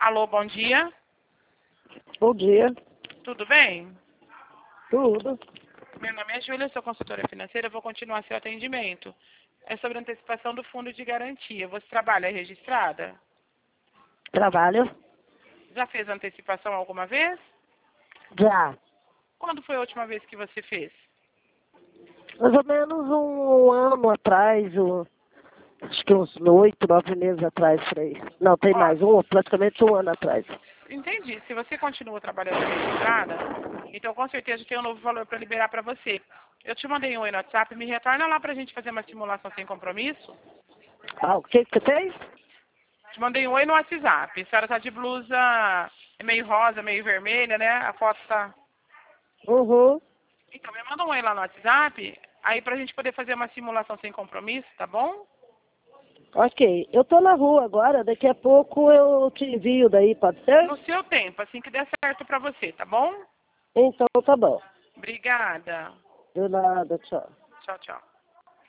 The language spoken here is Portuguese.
Alô, bom dia. Bom dia. Tudo bem? Tudo. Meu nome é Júlia, sou consultora financeira. Eu vou continuar seu atendimento. É sobre a antecipação do fundo de garantia. Você trabalha registrada? Trabalho? Já fez antecipação alguma vez? Já. Quando foi a última vez que você fez? Mais ou menos um ano atrás, acho que uns 8, 9 meses atrás, por aí. Não, tem mais, praticamente um ano atrás. Entendi. Se você continua trabalhando registrada, então com certeza tem um novo valor para liberar para você. Eu te mandei um oi no WhatsApp, me retorna lá para a gente fazer uma simulação sem compromisso. Ah, o que você fez? Te mandei um oi no WhatsApp. A senhora tá de blusa meio rosa, meio vermelha, né? A foto tá... Uhum. Então, me manda um oi lá no WhatsApp, aí pra gente poder fazer uma simulação sem compromisso, tá bom? Ok. Eu tô na rua agora, daqui a pouco eu te envio daí, pode ser? No seu tempo, assim que der certo pra você, tá bom? Então tá bom. Obrigada. De nada, tchau. Tchau, tchau.